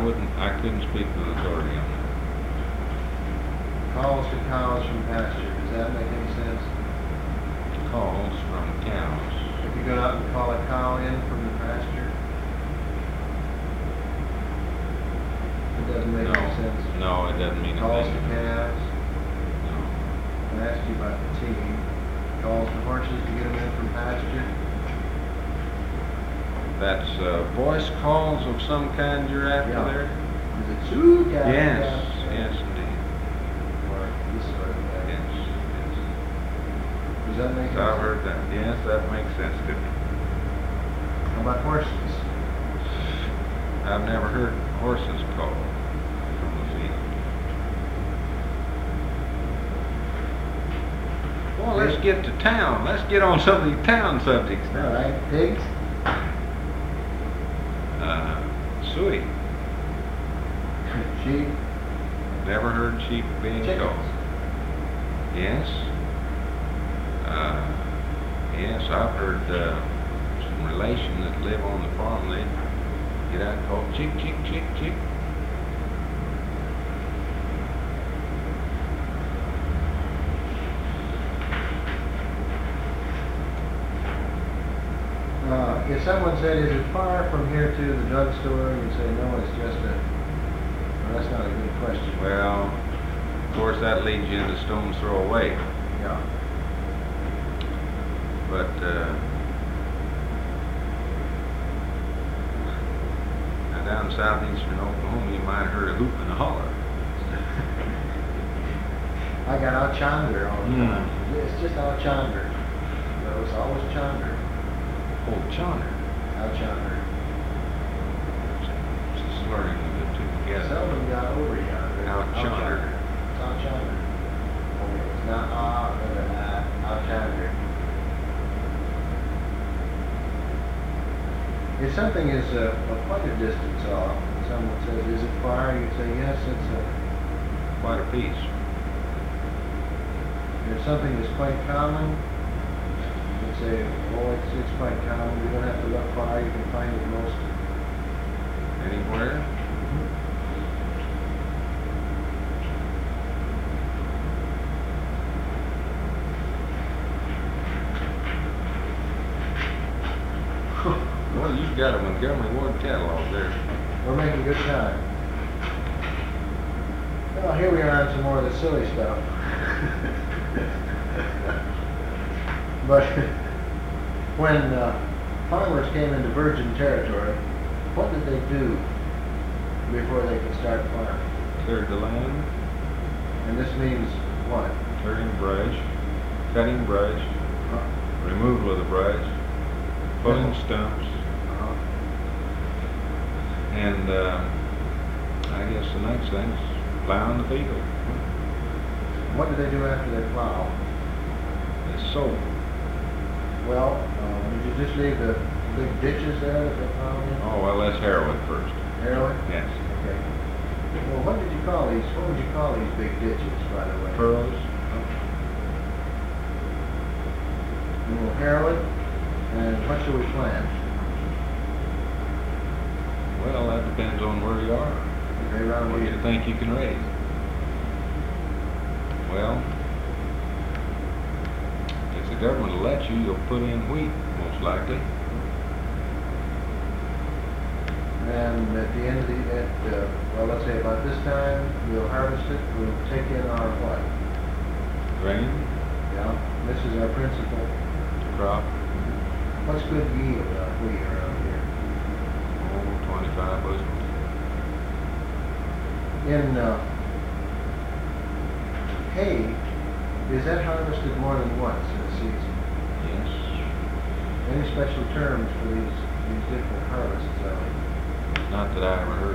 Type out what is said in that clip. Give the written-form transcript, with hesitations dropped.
I couldn't speak with authority on that. Calls to cows from pasture, does that make any sense? Calls from cows. If you go out and call a cow in from the pasture, it doesn't make any sense. No, it doesn't mean Calls to anything. calves, No. I asked you about the team. Calls to horses to get them in from pasture. That's voice calls of some kind you're after Yeah. there? Is it moo cow? Yes, yes indeed. Or this sort of thing. Yes, yes. Does that make sense? I've heard that. Yes, that makes sense to me. How about horses? I've never heard horses called from the field. Well, let's get to town. Let's get on some of these town subjects All now. right, pigs? Suey. Sheep? Never heard sheep being Chickens? called. Yes. Yes, I've heard some relations that live on the farm, they get out and call chick, chick, chick, chick. If someone said, is it far from here to the drugstore? You'd say, no, it's just a... Well, that's not a good question. Well, of course that leads you into stone's throw away. Yeah. But now down southeastern Oklahoma, you might have heard a hoop and a holler. I got out Chandler all the time. Hmm. It's just out Chandler. So it's always Chandler. Old Chonner. Out Chandler. Just slurring the two together. Seldom got over yonder. Out Chandler. It's out Chandler. Okay, it's not out Chandler. If something is quite a distance off, and someone says, is it far? You say, yes, it's Quite a piece. if something is quite common, you say, oh, it's quite common. You don't have to look far. You can find it most. Anywhere? Well, you've got a Montgomery Ward catalog there. We're making good time. Well, here we are on some more of the silly stuff. But when farmers came into virgin territory, what did they do before they could start farming? Cleared the land, And this means what? clearing brush, cutting brush, removal of the brush, pulling stumps, and I guess the next thing is plowing the field. What do they do after they plow? It's sold. Well, did you just leave the big ditches there that they plowed in? Oh, well, let's harrow it first. Harrow it? Yes. Okay. Well, what would you call these big ditches, by the way? Furrows. And we'll harrow it, and what shall we plant? Well, that depends on where you are. Okay, around What do you here. think you can raise? Well, if the government will let you, you'll put in wheat, most likely. And at the end of well, let's say about this time, we'll harvest it, we'll take in our what? Grain, Yeah, this is our principal. crop, What's good yield of wheat around here? 25 bushels. In hay, is that harvested more than once in a season? Yes. Any special terms for these different harvests? Not that I ever heard.